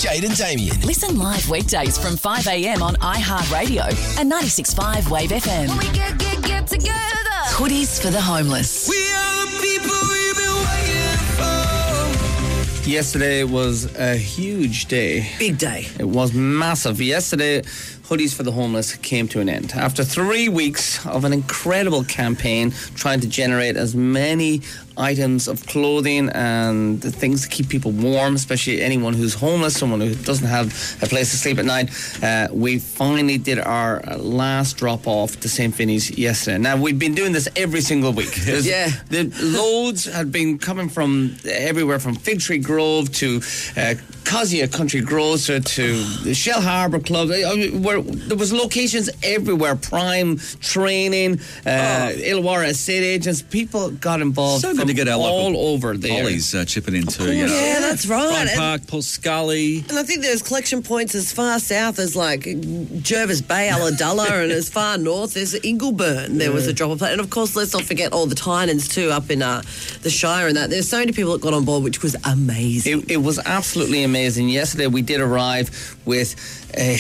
Jade and Damien. Listen live weekdays from 5 a.m. on iHeartRadio and 96.5 Wave FM. When we get together. Hoodies for the homeless. We are the people we've been waiting for. Yesterday was a huge day. Big day. It was massive. Yesterday, Hoodies for the Homeless came to an end. After 3 weeks of an incredible campaign trying to generate as many items of clothing and things to keep people warm, especially anyone who's homeless, someone who doesn't have a place to sleep at night, we finally did our last drop-off to St. Finney's yesterday. Now, we've been doing this every single week. The loads had been coming from everywhere, from Fig Tree Grove to Cosia Country Grocer to the Shell Harbour Club. Where there was locations everywhere. Prime Training, Illawarra Estate Agents. People got involved. So good to get our all over there. Polly's chipping in too. Yeah, that's right. Prime Park, Port Scully. And I think there's collection points as far south as like Jervis Bay, Ulladulla, and as far north as Ingleburn. There was a drop-off place. And of course, let's not forget all the Tynans too up in the Shire and that. There's so many people that got on board, which was amazing. It was absolutely amazing. Yesterday we did arrive with a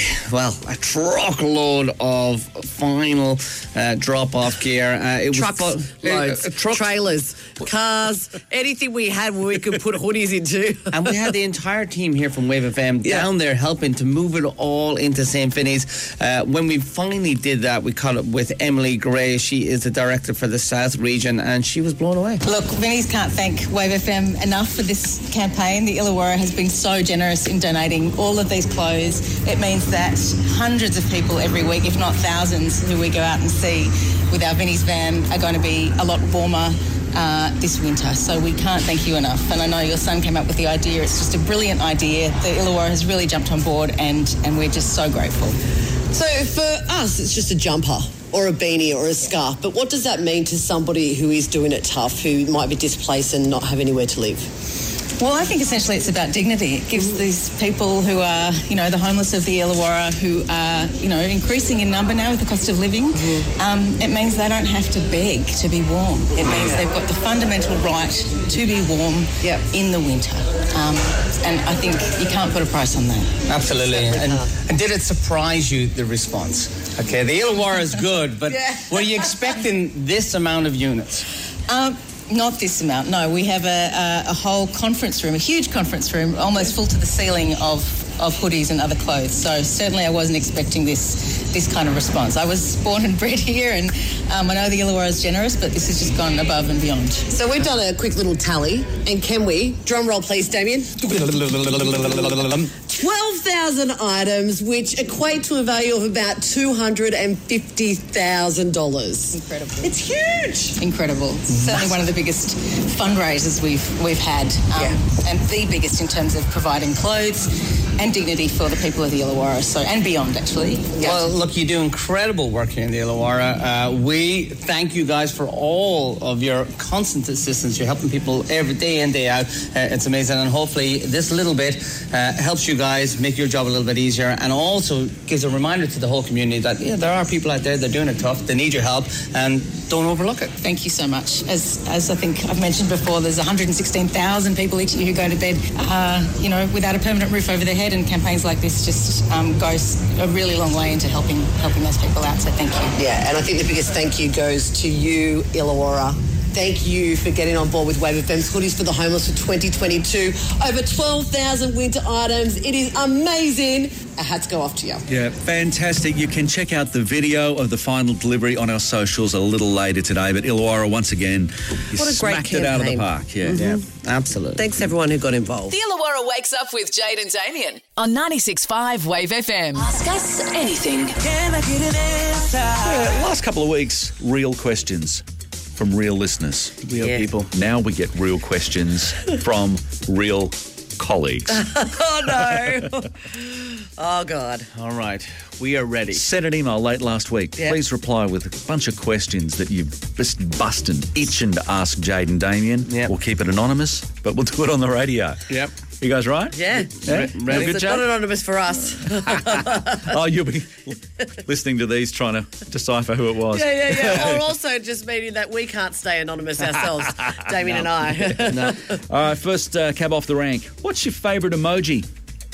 truckload of final drop-off gear. It Trucks, was loads, trailers, cars, anything we had where we could put hoodies into. And we had the entire team here from Wave FM down there helping to move it all into St. Finney's. When we finally did that, we caught up with Emily Gray. She is the director for the South region, and she was blown away. Look, Vinnie's can't thank Wave FM enough for this campaign. The Illawarra has been so generous in donating all of these clothes. It means that hundreds of people every week, if not thousands, who we go out and see with our Vinnie's van are going to be a lot warmer this winter. So we can't thank you enough. And I know your son came up with the idea. It's just a brilliant idea. The Illawarra has really jumped on board and we're just so grateful. So for us, it's just a jumper or a beanie or a scarf. But what does that mean to somebody who is doing it tough, who might be displaced and not have anywhere to live? Well, I think essentially it's about dignity. It gives these people who are, the homeless of the Illawarra, who are, increasing in number now with the cost of living, it means they don't have to beg to be warm. It means they've got the fundamental right to be warm in the winter. And I think you can't put a price on that. Absolutely. And did it surprise you, the response? Okay, the Illawarra is good, but were you expecting this amount of units? Not this amount, no. We have a whole conference room, a huge conference room, almost full to the ceiling of hoodies and other clothes. So certainly I wasn't expecting this kind of response. I was born and bred here, and I know the Illawarra is generous, but this has just gone above and beyond. So we've done a quick little tally, and can we, drum roll please, Damien? 12,000 items, which equate to a value of about $250,000. Incredible. It's huge. Incredible. Certainly one of the biggest fundraisers we've had, and the biggest in terms of providing clothes and dignity for the people of the Illawarra, and beyond, actually. Well, look, you do incredible work here in the Illawarra. We thank you guys for all of your constant assistance. You're helping people every day in, day out. It's amazing, and hopefully this little bit helps you guys make your job a little bit easier, and also gives a reminder to the whole community that there are people out there that are doing it tough. They need your help, and don't overlook it. Thank you so much. As I think I've mentioned before, there's 116,000 people each year who go to bed, without a permanent roof over their head, and campaigns like this just goes a really long way into helping those people out. So thank you. Yeah, and I think the biggest thank you goes to you, Illawarra. Thank you for getting on board with Wave FM's Hoodies for the Homeless for 2022. Over 12,000 winter items. It is amazing. Our hats go off to you. Yeah, fantastic. You can check out the video of the final delivery on our socials a little later today. But Illawarra, once again, you what a great smacked it out of the park. Yeah, absolutely. Thanks everyone who got involved. The Illawarra Wakes Up with Jade and Damien on 96.5 Wave FM. Ask us anything. Can I get an answer? Last couple of weeks, real questions from real listeners. Real people. Now we get real questions from real colleagues. Oh, no. Oh, God. All right. We are ready. Sent an email late last week. Yep. Please reply with a bunch of questions that you've just itching to ask Jade and Damien. Yep. We'll keep it anonymous, but we'll do it on the radio. Yep. You guys right? Yeah. Ready? It's not anonymous for us. Oh, you'll be listening to these trying to decipher who it was. Yeah. Or also just meaning that we can't stay anonymous ourselves, Damien and I. No. All right, first cab off the rank. What's your favourite emoji?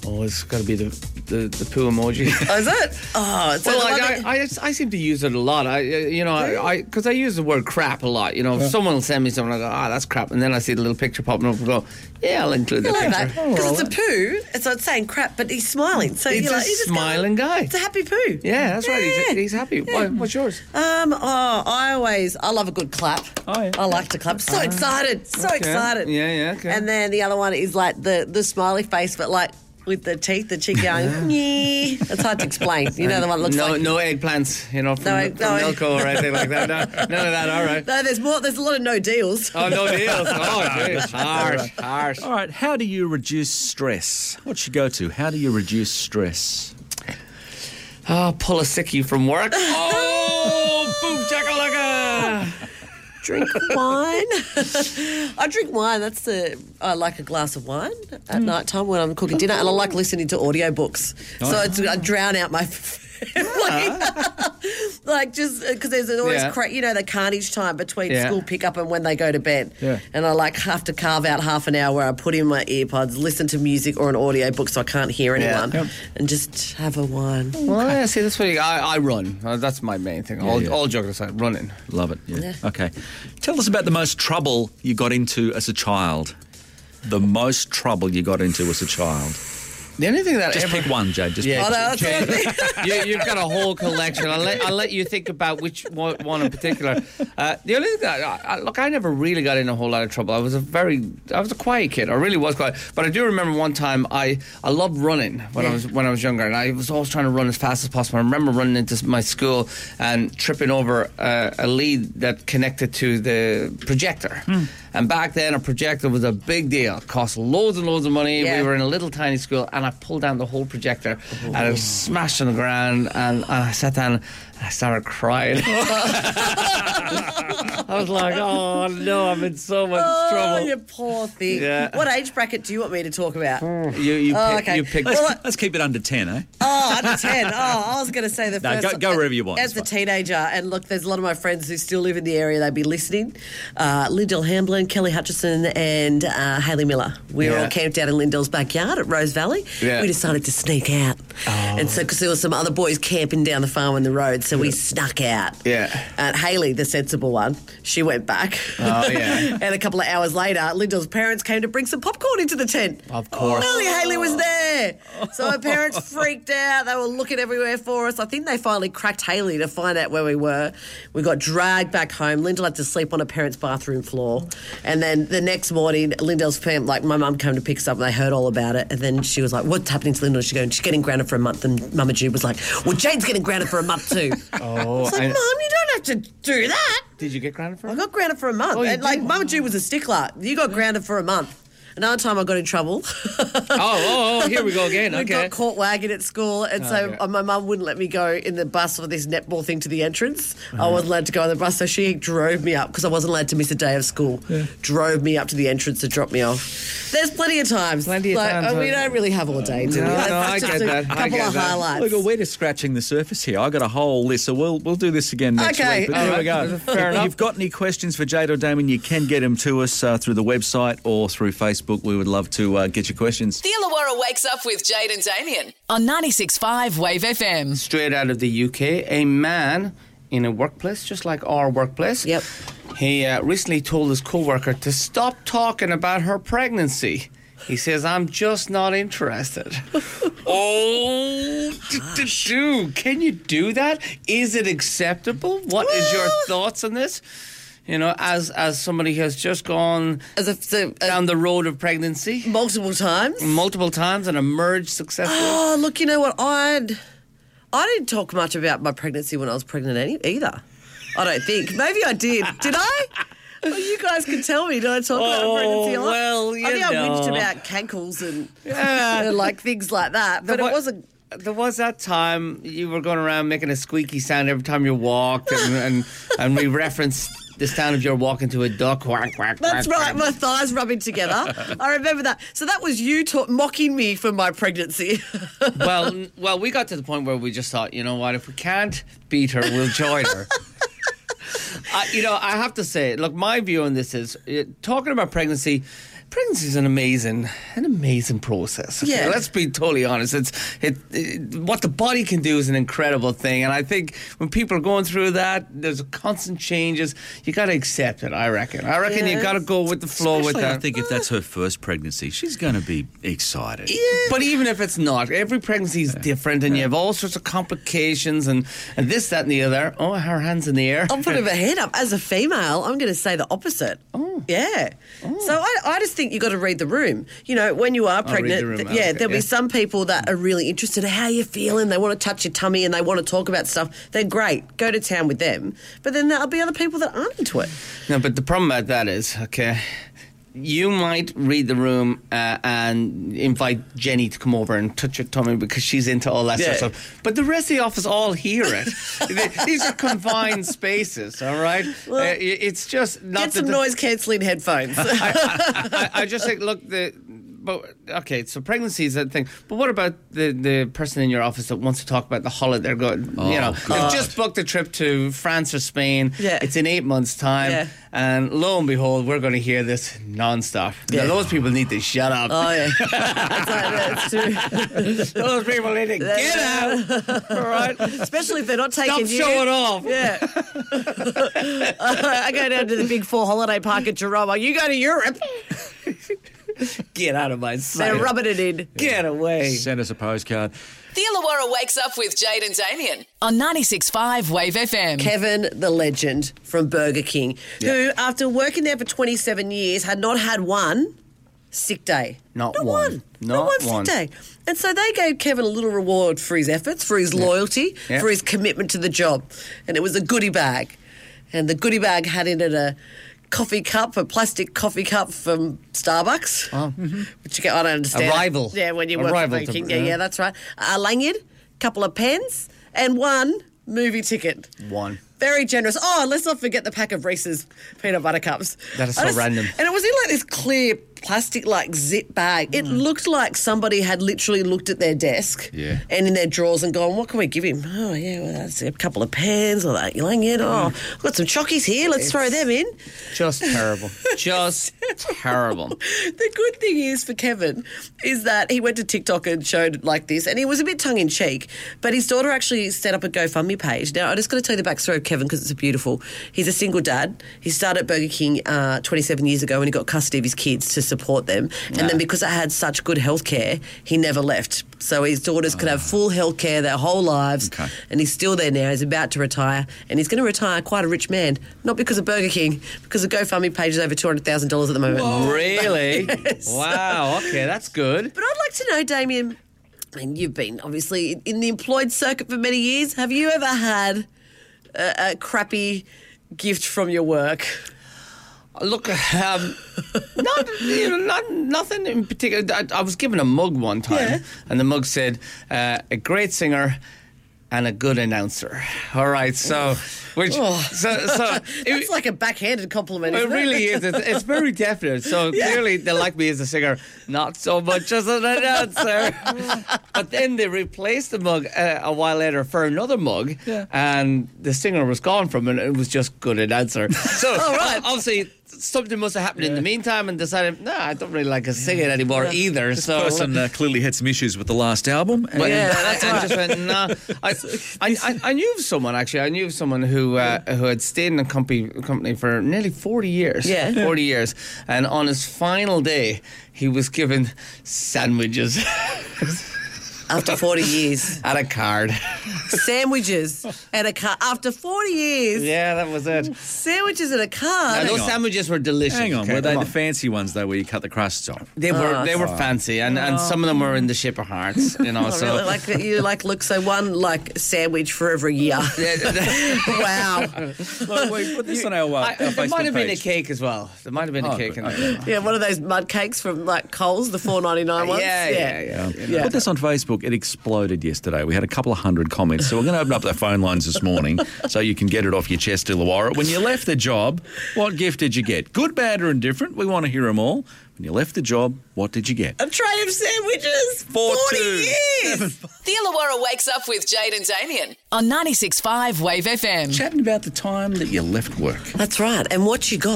Oh, it's got to be the poo emoji. Oh, is it? Oh, it's Well, the one that- I seem to use it a lot. Because I use the word crap a lot. If someone will send me something, I go, that's crap, and then I see the little picture popping up and go, yeah, I'll include the I like picture. that because it's a poo. It's not saying crap, but he's smiling. So He's you're a like, you just smiling guy. It's a happy poo. Yeah, that's right. Yeah. He's happy. What's yours? I love a good clap. Oh, yeah. I like to clap. So excited. So Okay. excited. Yeah, okay. And then the other one is like the smiley face, but like with the teeth, the cheek going, yeah. It's hard to explain. You know the one that looks like... No eggplants, from No Milko or anything like that. No, none of that, all right. No, there's more. There's a lot of no deals. Oh, no deals. Oh, geez. Harsh. All right, how do you reduce stress? What's your go-to? How do you reduce stress? Oh, pull a sickie from work. Oh, boom, chakalaka. Drink wine. I drink wine. I like a glass of wine at night time when I'm cooking dinner, and I like listening to audiobooks. So I drown out my like just because there's always the carnage time between school pickup and when they go to bed. Yeah. And I have to carve out half an hour where I put in my earpods, listen to music or an audiobook so I can't hear anyone, and just have a wine. Well, yeah, see, that's what I run. That's my main thing. All joking aside, running. Love it. Yeah. Okay. Tell us about the most trouble you got into as a child. The most trouble you got into as a child. The only thing that Just pick one, Jade. Just pick Oh, no, that's Jane, what I mean. you've got a whole collection. I'll let you think about which one in particular. The only thing that I never really got in a whole lot of trouble. I was a quiet kid. I really was quiet. But I do remember one time I loved running when I was younger, and I was always trying to run as fast as possible. I remember running into my school and tripping over a lead that connected to the projector. And back then, a projector was a big deal. It cost loads and loads of money. Yeah. We were in a little tiny school, and I pulled down the whole projector, and it smashed on the ground, and I sat down and I started crying. I was like, oh, no, I'm in so much trouble. You poor thing. Yeah. What age bracket do you want me to talk about? You okay. picked. Let's keep it under 10, eh? Oh, under 10. I was going to say the No, first... go wherever you want. As It's a fine. teenager, and look, there's a lot of my friends who still live in the area, they'd be listening. Lindell Hamblin, Kelly Hutchison and Hayley Miller. We were all camped out in Lindell's backyard at Rose Valley. Yeah. We decided to sneak out. And so, because there were some other boys camping down the farm and the road, so we snuck out. Yeah. And Hayley, the sensible one, she went back. Oh, yeah. And a couple of hours later, Lindell's parents came to bring some popcorn into the tent. Of course. Only Hayley was there. So my parents freaked out. They were looking everywhere for us. I think they finally cracked Hayley to find out where we were. We got dragged back home. Lindell had to sleep on her parents' bathroom floor. And then the next morning, Lindell's family, like my mum came to pick us up and they heard all about it. And then she was like, what's happening to Lindell? She's getting grounded for a month. And Mama Jude was like, well, Jade's getting grounded for a month too. Oh, I was like, Mum, you don't have to do that. Did you get grounded for I it? got grounded for a month. Oh, you And like did? Mama Jude was a stickler. You got grounded for a month. Another time I got in trouble. Oh, here we go again. We Okay. got caught wagging at school, and so my mum wouldn't let me go in the bus for this netball thing to the entrance. I wasn't allowed to go on the bus, so she drove me up because I wasn't allowed to miss a day of school. Drove me up to the entrance to drop me off. There's plenty of times. Plenty of times. We don't really have all day, do we? No, That's I just get a that. I couple get of that. highlights. Look, we're just scratching the surface here. I got a whole list, so we'll do this again next Okay. week. But All there right. we go. Fair If enough. you've got any questions for Jade or Damien, you can get them to us through the website or through Facebook. We would love to get your questions. The Illawarra Wakes Up with Jade and Damien on 96.5 Wave FM. Straight out of the UK, a man in a workplace, just like our workplace. Yep. He recently told his co-worker to stop talking about her pregnancy. He says, I'm just not interested. Can you do that? Is it acceptable? What is your thoughts on this? You know, as somebody who has just gone down the road of pregnancy multiple times. multiple times and emerged successfully. Oh, look, you know what? I didn't talk much about my pregnancy when I was pregnant either. I don't think. Maybe I did. Did I? Well, you guys can tell me. Did I talk about pregnancy a lot? well, I think I whinged about cankles and like things like that. But it wasn't. There was that time you were going around making a squeaky sound every time you walked, and we referenced the sound of your walking to a duck. Quack, quack, That's quack, right, quack. my thighs rubbing together. I remember that. So that was you mocking me for my pregnancy. Well, we got to the point where we just thought, you know what, if we can't beat her, we'll join her. I have to say, look, my view on this is, talking about pregnancy, pregnancy is an amazing process. Okay? Yeah. Let's be totally honest. What the body can do is an incredible thing, and I think when people are going through that, there's constant changes. You got to accept it. I reckon you got to go with the flow with Especially, that. I think if that's her first pregnancy, she's going to be excited. Yeah, but even if it's not, every pregnancy is different, and you have all sorts of complications and this, that, and the other. Oh, her hands in the air. I'll put her hand up. As a female, I'm going to say the opposite. Oh. Yeah. So I just think you got to read the room. You know, when you are read pregnant, the room. yeah, Okay, there'll be some people that are really interested in how you're feeling. They want to touch your tummy and they want to talk about stuff. They're great. Go to town with them. But then there'll be other people that aren't into it. No, but the problem about that is, okay, you might read the room and invite Jenny to come over and touch your tummy because she's into all that sort of stuff. But the rest of the office all hear it. These are confined spaces, all right? Well, it's just not Get some noise-cancelling headphones. I just think, look, so pregnancy is a thing. But what about the person in your office that wants to talk about the holiday they're going? They've just booked a trip to France or Spain. Yeah. It's in 8 months' time. Yeah. And lo and behold, we're going to hear this non-stop. Yeah. Now, those people need to shut up. Oh, yeah. That's true. Those people need to get out. All right? Especially if they're not taking Stop you. showing off. Yeah. I go down to the Big Four holiday park at Geronimo. You go to Europe. Get out of my sight. They're rubbing it in. Get away. Send us a postcard. The Illawarra Wakes Up with Jade and Damien on 96.5 Wave FM. Kevin, the legend from Burger King, who, after working there for 27 years, had not had one sick day. Not one. Not one sick day. And so they gave Kevin a little reward for his efforts, for his loyalty, Yeah. for his commitment to the job. And it was a goodie bag. And the goodie bag had in it a plastic coffee cup from Starbucks, which you get, I don't understand. A rival. Yeah, when you A work for rival Burger to- King. Yeah, that's right. A lanyard, couple of pens, and one movie ticket. One. Very generous. Oh, let's not forget the pack of Reese's peanut butter cups. That is so random. And it was in like this clear plastic like zip bag. It looked like somebody had literally looked at their desk and in their drawers and gone, what can we give him? Oh, yeah, well, that's a couple of pans or that lanyard. Oh, I've got some chockies here. Let's throw them in. Just terrible. Just terrible. The good thing is for Kevin is that he went to TikTok and showed like this, and he was a bit tongue-in-cheek, but his daughter actually set up a GoFundMe page. Now, I just got to tell you the backstory of Kevin because it's beautiful. He's a single dad. He started at Burger King 27 years ago when he got custody of his kids to support them. And then because I had such good health care, he never left. So his daughters could have full health care their whole lives. Okay. And he's still there now. He's about to retire. And he's going to retire quite a rich man. Not because of Burger King, because the GoFundMe page is over $200,000 at the moment. Really? Yes. Wow. Okay, that's good. But I'd like to know, Damien, I mean, you've been obviously in the employed circuit for many years. Have you ever had a crappy gift from your work? Look, nothing in particular. I was given a mug one time, and the mug said, "A great singer and a good announcer." All right, so It's like a backhanded compliment. It Isn't really is. It's very definite. So clearly they like me as a singer, not so much as an announcer. But then they replaced the mug a while later for another mug, and the singer was gone from it. It was just good announcer. So obviously something must have happened in the meantime and decided, I don't really like to sing it anymore either. This so person clearly had some issues with the last album. And I just went, no. I knew of someone, actually. I knew of someone who had stayed in a company for nearly 40 years. Yeah. 40 years. And on his final day, he was given sandwiches After 40 years. and a card. Sandwiches and a card. After 40 years, Yeah, that was it. sandwiches and a card. Now, those on. sandwiches were delicious. Hang on, okay? were they Come the fancy ones though, where you cut the crusts off? They were fancy, and some of them were in the shape of hearts, you know. I So really like look, so one like sandwich for every year. Wow. Look, we put this on our there Facebook might have been a page. cake as well. There might have been a cake in there. Yeah, one of those mud cakes from like Coles, the $4.99 ones. Yeah. Put this on Facebook. It exploded yesterday. We had a couple of hundred comments. So we're going to open up the phone lines this morning so you can get it off your chest, Illawarra. When you left the job, what gift did you get? Good, bad or indifferent? We want to hear them all. When you left the job, what did you get? A tray of sandwiches. 40 years. The Illawarra Wakes Up with Jade and Damien on 96.5 Wave FM. Chatting about the time that you left work. That's right. And what you got.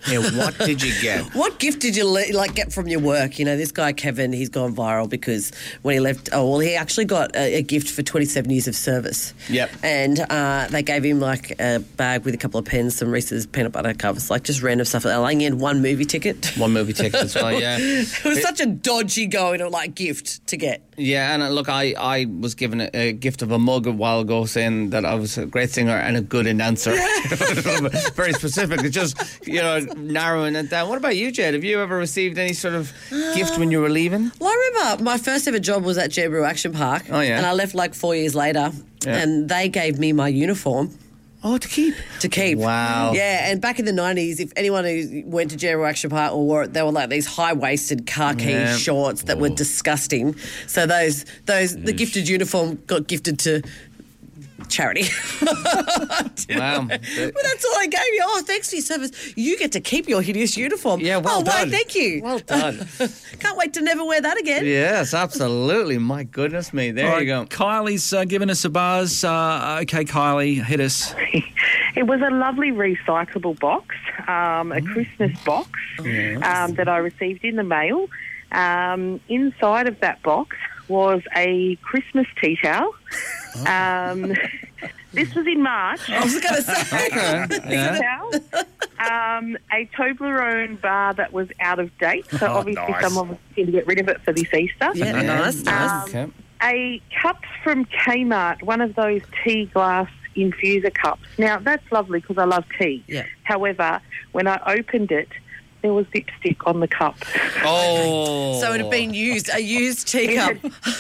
Yeah, what did you get? What gift did you get from your work? You know, this guy Kevin, he's gone viral because when he left, he actually got a gift for 27 years of service. Yep. And they gave him like a bag with a couple of pens, some Reese's peanut butter covers, like just random stuff. And he had one movie ticket. One movie ticket as well, yeah. It was such a dodgy gift to get. Yeah, and look, I was given a gift of a mug a while ago saying that I was a great singer and a good announcer. Very specific. It's just, narrowing it down. What about you, Jade? Have you ever received any sort of gift when you were leaving? Well, I remember my first ever job was at Jedburgh Action Park. Oh, yeah. And I left like 4 years later, and they gave me my uniform. Oh, to keep? To keep. Wow. Yeah, and back in the 90s, if anyone who went to Jedburgh Action Park or wore it, they were like these high-waisted khaki shorts that were disgusting. So the gifted uniform got gifted to charity. Wow. But that's all I gave you. Oh, thanks for your service. You get to keep your hideous uniform. Yeah, well done. Why, thank you. Well done. Can't wait to never wear that again. Yes, absolutely. My goodness me. There you go. Kylie's given us a buzz. Okay, Kylie, hit us. It was a lovely recyclable box, a Christmas box that I received in the mail. Inside of that box was a Christmas tea towel. This was in March. I was going to say. Tea towel. A Toblerone bar that was out of date, so obviously someone was going to get rid of it for this Easter. Yeah, nice. Okay. A cup from Kmart, one of those tea glass infuser cups. Now, that's lovely because I love tea. Yeah. However, when I opened it, there was lipstick on the cup. Oh. So it had been used, a used teacup.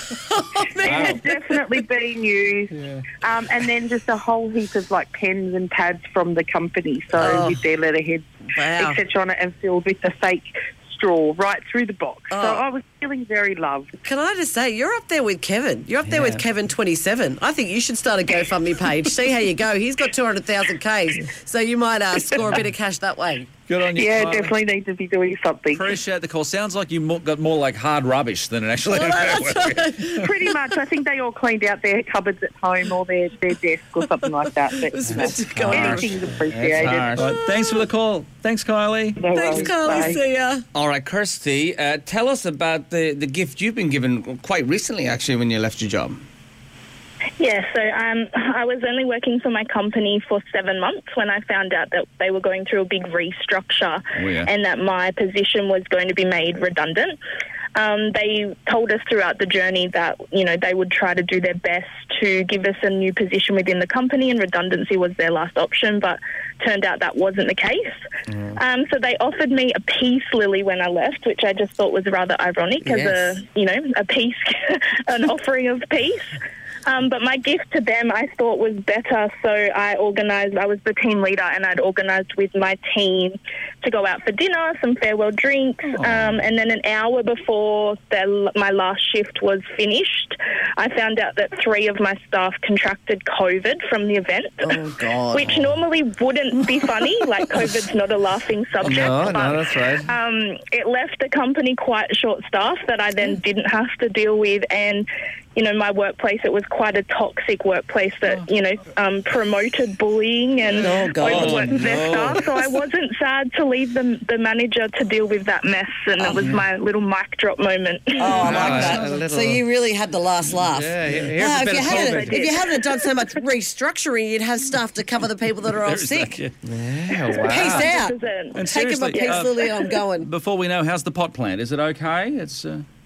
It had definitely been used. Yeah. And then just a whole heap of pens and pads from the company. So with their letterheads, etc. on it, and filled with the fake straw right through the box. So I was feeling very loved. Can I just say, you're up there with Kevin. You're up there with Kevin 27. I think you should start a GoFundMe page. See how you go. He's got 200,000 Ks, so you might score a bit of cash that way. Good on you, Yeah, Kylie. definitely need to be doing something. Appreciate the call. Sounds like you got more like hard rubbish than it actually Pretty much. I think they all cleaned out their cupboards at home or their desk or something like that. But anything's appreciated. Right, thanks for the call. Thanks, Kylie. No Thanks, worries. Kylie. Bye. See ya. All right, Kirsty, tell us about the gift you've been given quite recently, actually, when you left your job. Yeah, so I was only working for my company for 7 months when I found out that they were going through a big restructure and that my position was going to be made redundant. They told us throughout the journey that, they would try to do their best to give us a new position within the company, and redundancy was their last option, but turned out that wasn't the case. So they offered me a peace lily when I left, which I just thought was rather ironic as a peace, an offering of peace. But my gift to them I thought was better, so I was the team leader, and I'd organised with my team to go out for dinner, some farewell drinks, and then an hour before my last shift was finished, I found out that 3 of my staff contracted COVID from the event, which normally wouldn't be funny, like COVID's not a laughing subject. No, but, that's right. it left the company quite short-staffed that I then didn't have to deal with, and my workplace, it was quite a toxic workplace that, promoted bullying and overworked their staff. So I wasn't sad to leave the manager to deal with that mess, and it was my little mic drop moment. Oh, I like that. So you really had the last laugh. Yeah, here's a bit of COVID. If you hadn't done so much restructuring, you'd have staff to cover the people that are off sick. Yeah, wow. Peace out. And Take him a peace lily, I'm going. Before we know, how's the pot plant? Is it okay? It's...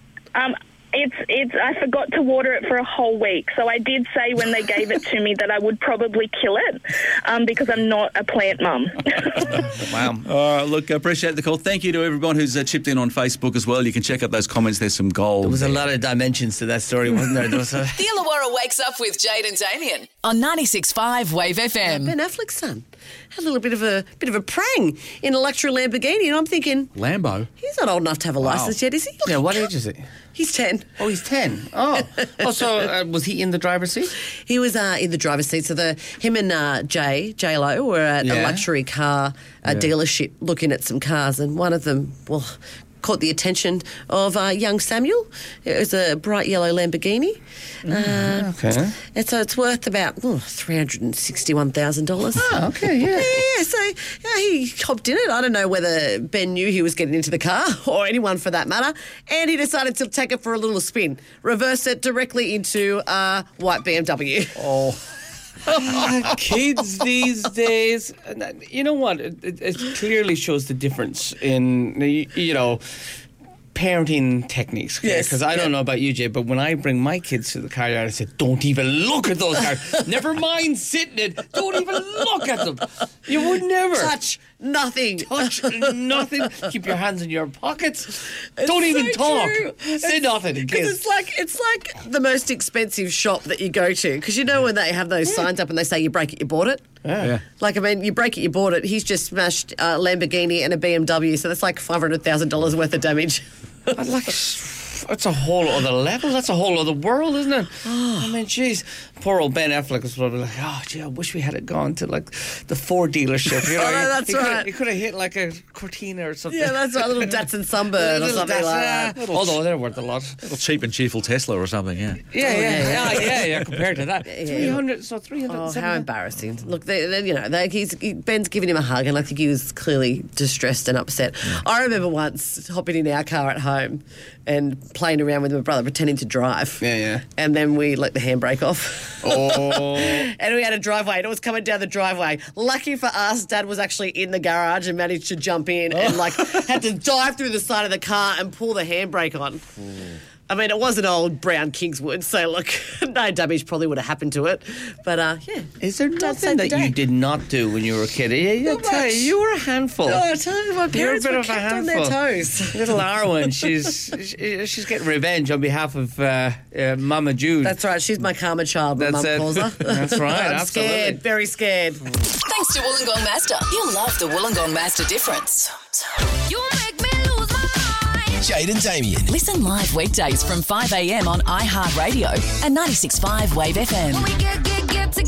I forgot to water it for a whole week. So I did say when they gave it to me that I would probably kill it because I'm not a plant mum. Wow. All right, look, I appreciate the call. Thank you to everyone who's chipped in on Facebook as well. You can check out those comments. There's some gold. There was a lot of dimensions to that story, wasn't there? The Illawarra Wakes Up with Jade and Damien on 96.5 Wave FM. Ben Affleck's son had a little bit of a prang in a luxury Lamborghini, and I'm thinking, Lambo? he's not old enough to have a licence yet, is he? Yeah, what age is he? He's 10. Oh, he's 10. Oh, so was he in the driver's seat? He was in the driver's seat. So him and J-Lo were at a luxury car dealership looking at some cars, and one of them, caught the attention of young Samuel. It was a bright yellow Lamborghini. Okay. And so it's worth about $361,000. Oh, okay, yeah. Yeah, so he hopped in it. I don't know whether Ben knew he was getting into the car or anyone for that matter. And he decided to take it for a little spin, reverse it directly into a white BMW. Oh. Kids these days, you know what? It clearly shows the difference in, parenting techniques. Yes. Because I don't know about you, Jay, but when I bring my kids to the car yard, I say, don't even look at those cars. Never mind sitting it. Don't even look at them. You would never. Touch nothing. Touch nothing. Keep your hands in your pockets. Don't even talk. Say nothing. Because it's like the most expensive shop that you go to. Because you know when they have those signs up and they say you break it, you bought it? Yeah. You break it, you bought it. He's just smashed a Lamborghini and a BMW, so that's like $500,000 worth of damage. That's a whole other level. That's a whole other world, isn't it? I mean, jeez. Poor old Ben Affleck was probably like, oh, gee, I wish we had gone to, like, the Ford dealership. That's right. He could have hit, like, a Cortina or something. Yeah, that's right. A little Datsun Sunburn or something like that. Although they're worth a lot. A little cheap and cheerful Tesla or something, yeah. Yeah, compared to that. 300, Oh, how embarrassing. Look, Ben's giving him a hug, and I think he was clearly distressed and upset. Yeah. I remember once hopping in our car at home and playing around with my brother, pretending to drive. Yeah. And then we let the handbrake off. Oh. And we had a driveway, and it was coming down the driveway. Lucky for us, Dad was actually in the garage and managed to jump in and had to dive through the side of the car and pull the handbrake on. I mean, it was an old brown Kingswood, so look, no damage probably would have happened to it. But yeah. Is there nothing that you did not do when you were a kid? You were a handful. Oh, I tell you, my parents were kept on their toes. Little Arwen, she's getting revenge on behalf of Mama Jude. That's right. She's my karma child, my mum calls her. That's right. I'm scared, very scared. Thanks to Wollongong Master. You'll love the Wollongong Master difference. You make me lose my mind. Jade and Damien. Listen live weekdays from 5 a.m. on iHeartRadio and 96.5 Wave FM. We get together.